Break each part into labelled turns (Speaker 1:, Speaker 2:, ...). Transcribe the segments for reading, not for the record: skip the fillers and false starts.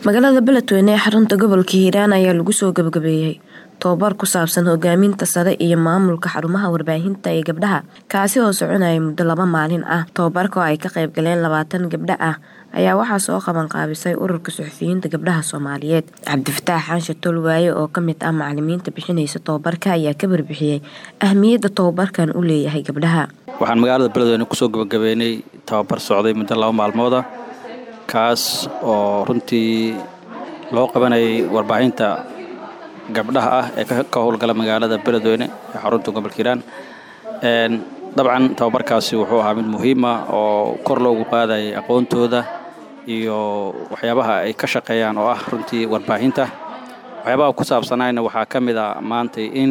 Speaker 1: Magaalada Beledweyne ee xarunta gobolka Hiiraan ayaa lagu soo gabagabeeyay tababar ku saabsan hogaaminta sare iyo maamulka xarumaha warbaahinta ee gabdhaha kaasi oo soconaya muddo 2 maalin ah. Tababarka oo ay ka qayb galeen 20 gabdho ah ayaa waxaa soo qaban qaabisay ururka suxufiyiinta gabdhaha Soomaaliyeed. Cabdifataax Xaanshe Tolwaaye oo ka mid ah macallimiinta bixinaysa tababarka ayaa ka warbixiyay ahmiyadda tababarkan u leeyahay gabdhaha.
Speaker 2: Waxaan magaalada Beledweyne ku soo gabagabeynay tababar socday muddo 2 maalmood ah kaas oo runtii loo qabanayay warbaahinta gabdhaha ah ee ka howlgala magaalada Beledweyne ee xarunta gobolka Hiiraan. Dabcan tababarkaasi wuxuu ahaa mid muhiim ah oo kor loogu qaaday aqoontooda iyo waxyaabaha ay ka shaqeeyaan oo ah runtii warbaahinta. Waxyaabaha ku saabsanayna waxaa ka mid ah maanta in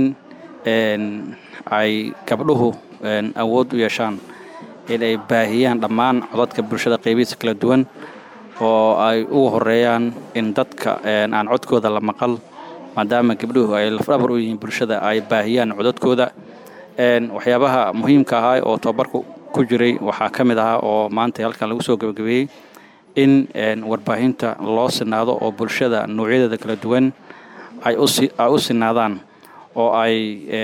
Speaker 2: ay gabdhuhu awood u yeeshaan in ay baahiyaan dhammaan codadka bulshada qaybihiisa kala duwan oo ay ugu horeeyaan in dadka aan codkooda la maqal maadaama gabdhuhu ay lafdhabar u yihiin bulshada ay baahiyaan codadkooda. Waxyaabaha muhiimka ah oo tababarku ku jiray waxaa ka mid ah oo maanta halkan lagu soo gabagabeeyay in warbaahinta loo sinaado oo bulshada noocyadeeda kala duwan ay u sinaadaan oo ay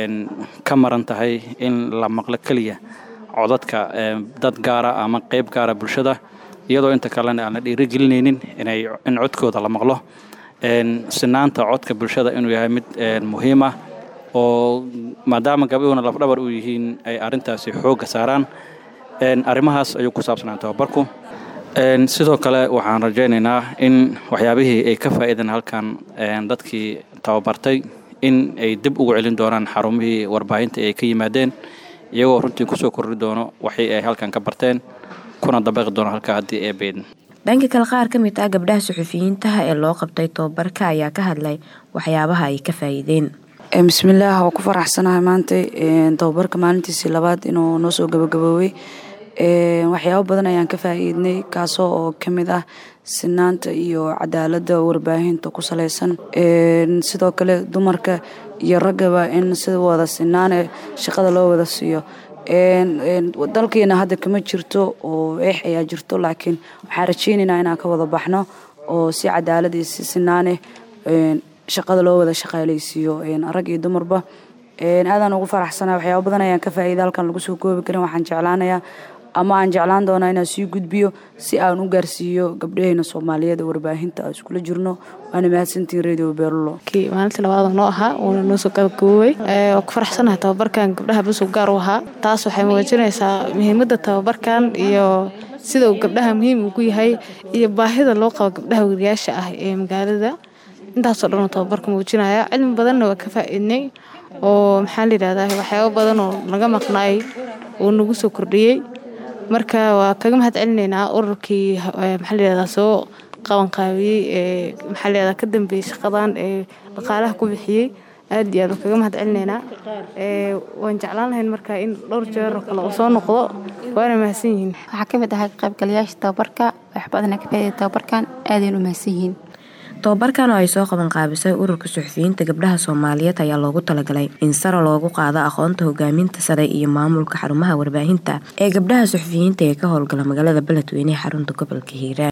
Speaker 2: ka maran tahay in la maqlo kaliya codadka dad gaara ama qayb gaara bulshada iyadoo inta kalena aan la dhiirigelinaynin in codkooda la maqlo. Sinaanta codka bulshada inuu yahay mid muhiim ah oo maadaama gabdhuhuna lafdhabar u yihiin ay arintaasi xoogga saaraan. Arrimahaas ayuu ku saabsanaa tababarku. Sidoo kale waxaan rajaynaynaa in waxyaabihii ay ka faa'iideen halkan dadkii tababartay in ay dib ugu celin doonaan xarumihii warbaahinta ay ka yimaadeen iyagoo runtii ku soo kordhi doono waxay ay halkan ka barteen kuna dabaqi doono halka haddii ay beedin.
Speaker 1: Dhanka kale qaar ka mid ah gabdhaha suxufiyiinta ee loo qabtay tababarka ayaa ka hadlay waxyaabaha ay ka faa'iideen.
Speaker 3: Bismillaah, waan ku faraxsanahay maanta tababarka maalintiisii labaad inuu noo soo gabagaboobay. Waxyaabo badan ayaan ka faa'iidnay kaasoo oo ka mid ah sinaanta iyo cadaaladda warbaahinta ku saleysan. Sidoo kale dumarka iyo raggaba in sida wada sinaane shaqada loo wada siiyo. Dalkeena hadda kama jirto oo ayaa jirto laakiin waxaan rajaynaynaa inaan ka wada baxno oo si cadaalad iyo si sinaane shaqada loo wada shaqaaleysiiyo rag iyo dumarba. Aadaan ugu faraxsanahay waxyaabo badan ayaan ka faa'iiday halkan lagu soo koobi karin. Waxaan jeclaanayaa ama aan jeclaan doonaa inaan sii gudbiyo si aan u gaarsiiyo gabdhaheena Soomaaliyeed warbaahinta aan iskula jirno. Waana mahadsantiin Radio Beerulo.
Speaker 4: Maalintii labaad noo ahaa oo noo soo gabagaboobay. Waan ku faraxsanahay tababarkan gabdhaha bas u gaar u ahaa. Taas waxay muujinaysaa muhiimadda tababarkan iyo sida uu gabdhaha muhiim ugu yahay iyo baahida loo qabo gabdhaha wariyaasha ah ee magaalada. Intaasoo dhan tababarka muujinaya cilmi badanna waa ka faa'iidnay oo maxaa la yiraahdaa waxyaabo badan oo naga maqnaay oo nagu soo kordhiyay. Marka waa kaga mahadcelinaynaa ururkii maxaa la yiraahdaa soo qaban qaabiyay maxaa la yiraahdaa ka dambeeyay shaqadan dhaqaalaha ku bixiyay. Aad iyo aad kaga mahadcelinaynaa. Waan jeclaan lahayn marka in dhowr jeer kale oo soo noqdo waana mahadsan yihiin.
Speaker 5: Waxaa ka mid ah qaybgalayaasha tababarka wax badan ka faa'iiday tababarkan aad ayay u mahadsan yihiin.
Speaker 1: Tababarkan oo ay soo qaban qaabisay ururka suxufiyiinta gabdhaha Soomaaliyeed ayaa loogu talagalay in sare loogu qaado aqoonta hogaaminta sare iyo maamulka xarumaha warbaahinta ee gabdhaha suxufiyiinta ee ka howlgala magaalada Beledweyne ee xarunta gobolka Hiiraan.